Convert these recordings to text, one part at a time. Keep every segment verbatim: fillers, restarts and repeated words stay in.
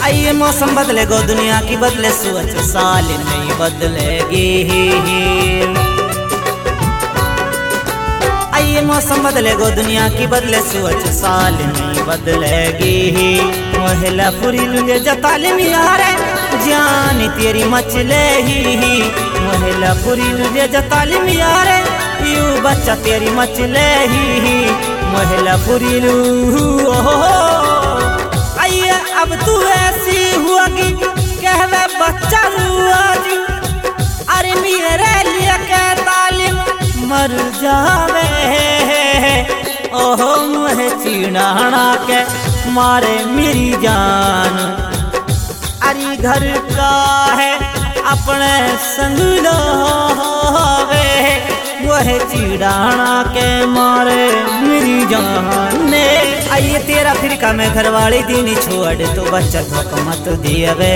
आइए मौसम बदलेगा दुनिया की बदले सोच साल नहीं बदलेगी। आइए मौसम बदलेगा दुनिया की बदले सोच साल नहीं बदलेगी। महिला पूरी लुले जतालिम यारे जान तेरी मचले ही। महिला पूरी लुले जतालिम यारे यू बच्चा तेरी मचले ही। महिला पूरी लू आइए अब तू ऐसी हुआगी कहवे बच्चा रुआजी। अरे मेरे लिए के तालिम मर जावे। ओहो मुहे चिड़ाना के मारे मेरी जान। अरे घर का है अपने संग लावे। वह चिड़ाना के मारे मेरी जान। आइए तेरा फिरका में घर वाली दीनी छोड़ तो बच्चा धोखा मत दिया वे।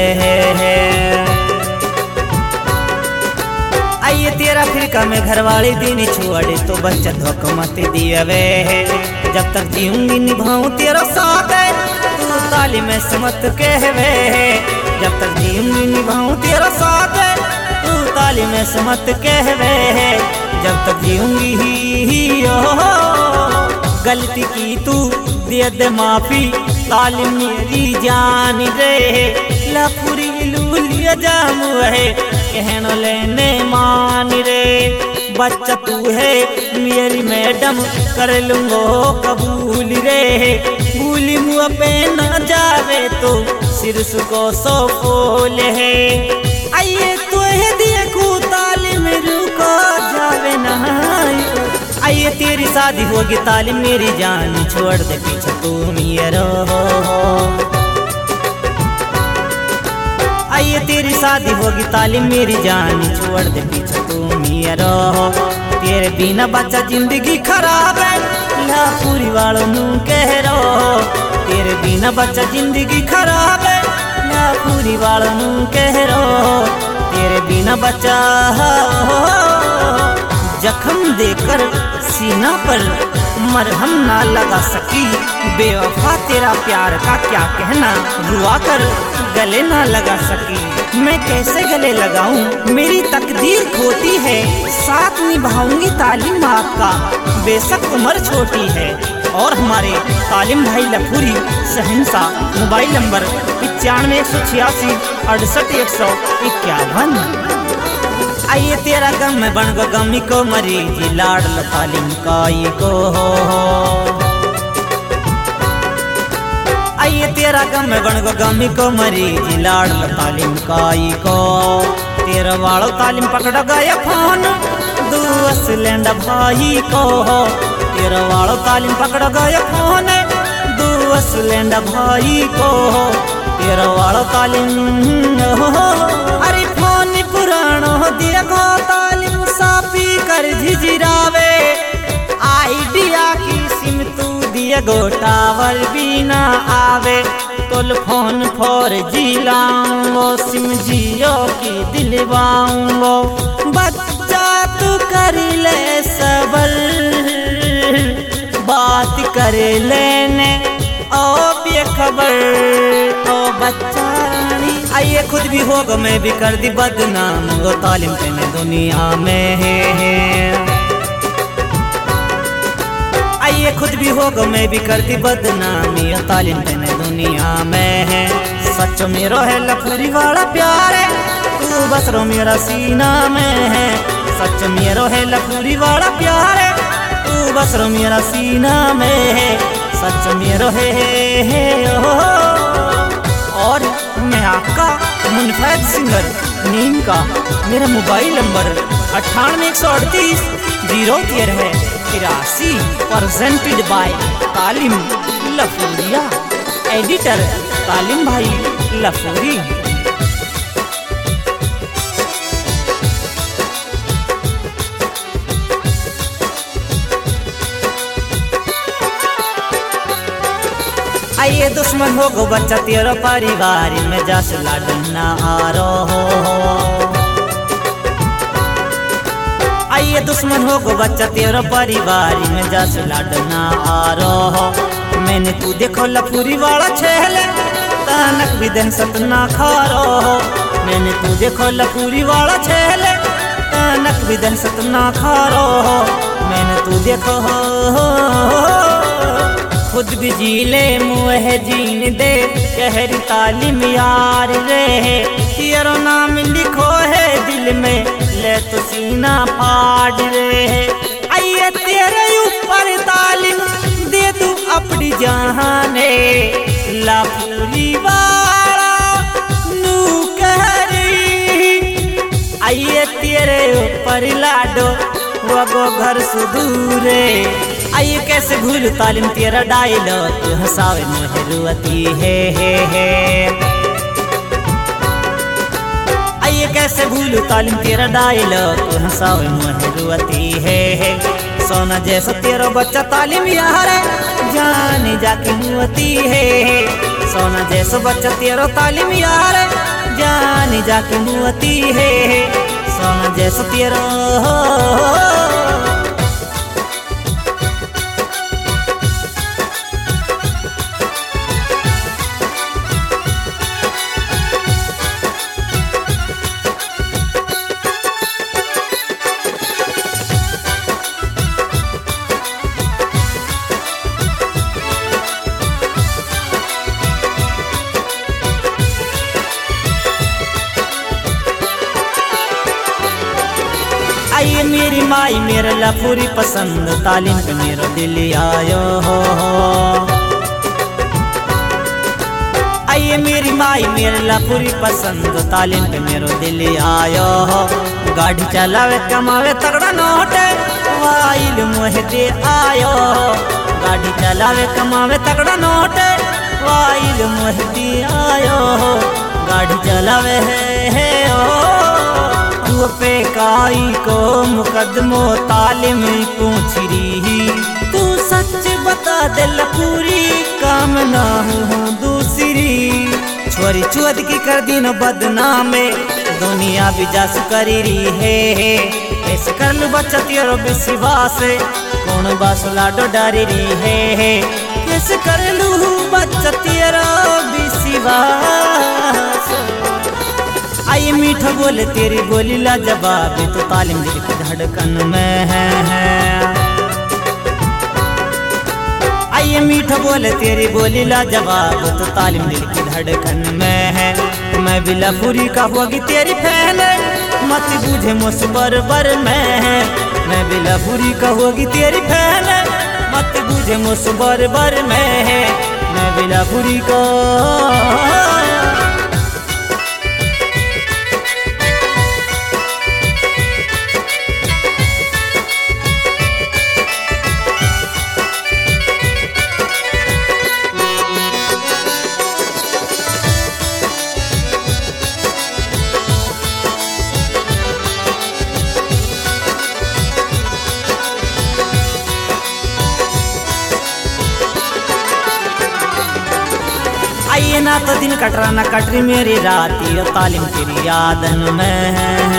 आइए तेरा फिरका में घर वाली दीनी छोड़ तो बच्चा धोखा मत दिया वे। जब तक जीऊंगी निभाऊं तेरा साथ तू ताली में समत कहवे। जब तक जीऊंगी निभाऊं तेरा साथ तू ताली में समत कहवे। जब तक जीऊंगी ही ओहो गलती की तू दे दे माफी तालिम मेरी जान रे। लफुरी लूलिया जाम है कहन लेने मान रे। बच्चा तू है मेरी मैडम कर लूंगो कबूल रे। भूली मुँह पे न जावे तो सिर को सो फूल है। आइए तू है देखू तालिम रुको जावे नहाई। आइए तेरी शादी होगी तालिम मेरी जान छोड़ दे पीछे तू मेरा। आइए तेरी शादी होगी तालिम मेरी जान छोड़ दे पीछे तू मेरा। तेरे बिना बच्चा जिंदगी खराब है ला पूरी वालों नू कह रो। तेरे बिना बच्चा जिंदगी खराब है ला पूरी वालों नू कह रो। तेरे बिना बच्चा जख्म देकर सीना पर मरहम ना लगा सकी। बेवफा तेरा प्यार का क्या कहना रुआ कर गले ना लगा सकी। मैं कैसे गले लगाऊं मेरी तकदीर खोटी है। साथ निभाऊंगी तालिम आपका बेशक उम्र छोटी है। और हमारे तालिम भाई लफूरी सहनसा मोबाइल नंबर पचानवे एक सौ छियासी अड़सठ एक सौ इक्यावन। आइए तेरा गम में बन गो गमी को मरीजी लाड तालिम काई को। आइए तेरा गम में बन गो गमी को मरीजी लाड तालिम काई को। तेरा वालो तालिम पकड़ गया फोन दुअस लेंडा भाई को। तेरा वालो तालिम पकड़ गया फोन दुअस लेंडा भाई को। तेरा वालो तालिम अरे फोन पुरानो देखो तालिम सापी कर झिझिरावे। आइडिया की सिम तू दिए गो टावर भी ना आवे। तोल फोन फोर जी लाऊंगो सिम जियो की दिलवाऊंगो। बच्चा तू कर ले सबर बात कर लेने ओ बेखबर ओ बच्चा। आइए खुद भी होगा मैं भी कर दी बदनाम गो तालिम तेने दुनिया में है। आइए खुद भी होगा मैं भी कर दी बदनाम ये तालिम तेने दुनिया में है। सच मेरो है लफरी वाला प्यार है तू बस रो मेरा सीना में है। सच मेरो है लफरी वाला प्यार है तू बस रो मेरा सीना में है। सच मेरो है, है, है और मैं आपका मुनफैद सिंगर नीम का। मेरा मोबाइल नंबर अट्ठानवे एक सौ अड़तीस जीरो तेरह है तिरासी। प्रेजेंटेड बाय तालिम लफूरिया। एडिटर तालिम भाई लफूरी। आइए दुश्मन हो गो बच्चा तेरा परिवार में जस लड़ना आ रहा हो। आइए दुश्मन हो गो बच्चा तेरा परिवार में जस लड़ना आ रहा हो। मैंने तू देखो लफूरी वाला छेले तानक भी दिन सतना खारो मैंने तू देखो लपूरी वाला छेले नक भी दिन सतना खारो मैंने तू देखो खुद भी जी ले मुँह जीन दे शहरी तालीम यार रे तेरा नाम लिखो है दिल में ले तो सीना फाड़ रे आइए तेरे ऊपर तालीम दे तू अपनी जाने लपूरी वाला नू कहरी आइए तेरे ऊपर लाडो वगो घर सुदूरे आइए कैसे भूल तालीम तेरा डायलो तू हंसावे मोहे रुअती है है है आइए कैसे भूल तालीम तेरा डायलो तू हंसावे मोहे रुअती है है सोना जैसा तेरा बच्चा तालीम यार जाने जाके मुअती है सोना जैसा बच्चा तेरा तालीम यार जाने जाके मुअती है सोना जैसा तेरा आइए मेरी माई मेरा लपूरी पसंद तालीम पे मेरो दिल आयो हो आइए मेरी माई मेरा लपूरी पसंद तालीम पे मेरो दिल आयो हो गाड़ी चलावे कमावे तगड़ा नोट वाइल मुहे दे आयो गाड़ी चलावे कमावे तगड़ा नोट वाइल मुहे दे आयो गाड़ी चलावे है ओ पे काई को मुकदमो तालीम पूछ रही तू सच बता दे लपूरी काम ना हूँ दूसरी छोरी चुअद की कर दी न बदनाम दुनिया भी जास करी रही है ऐसे कर लू बच्चा तेरो विश्वास कौन बास लाडो डारी रही है कैसे कर लू बच्चा तेरा विश्वास आइए मीठा बोले तेरी बोली ला जवाब तो तालीम दिल की धड़कन में है आइए मीठा बोले तेरी बोली ला जवाब तो तालीम दिल की धड़कन में है मैं भी लपूरी का होगी तेरी फैन मत बूझे मुझ बरबर में मैं भी लपूरी का होगी तेरी फैन मत बूझे मुझ बरबर में मैं भी लपूरी का आइए ना तो दिन कट रहा ना कट रही मेरी राती और तालीम तेरी यादन में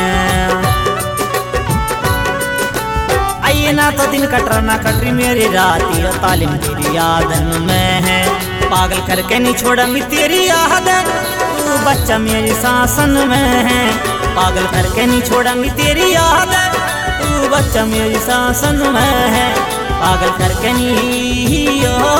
आइए ना तो दिन कट रहा ना कट रही मेरी राती और तालीम तेरी यादन में है पागल करके नहीं छोड़ूंगी तेरी याद तू बच्चा मेरी शासन में है पागल करके नहीं छोड़ूंगी तेरी याद तू बच्चा मेरी शासन में है पागल करके नहीं ओ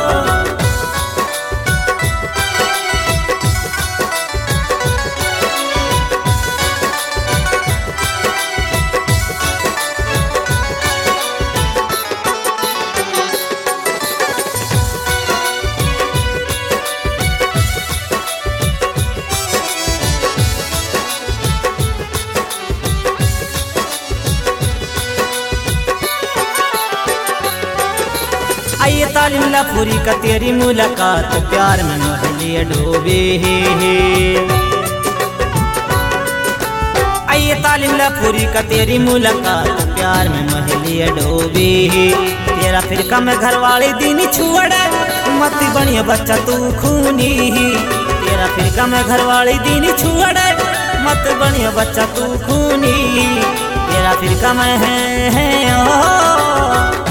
आइए तालीम लपूरी का तेरी मुलाकात प्यार में मोहलिया डूबे आइए तालीम लपूरी का तेरी मुलाकात प्यार में मोहलिया डूबे तेरा फिरका में घर वाले दिन छुअड़े मत बढ़िया बच्चा तू खूनी तेरा फिरका में घर वाले दिन छुअड़े मत बढ़िया बच्चा तू खूनी तेरा फिरका में है, है ओ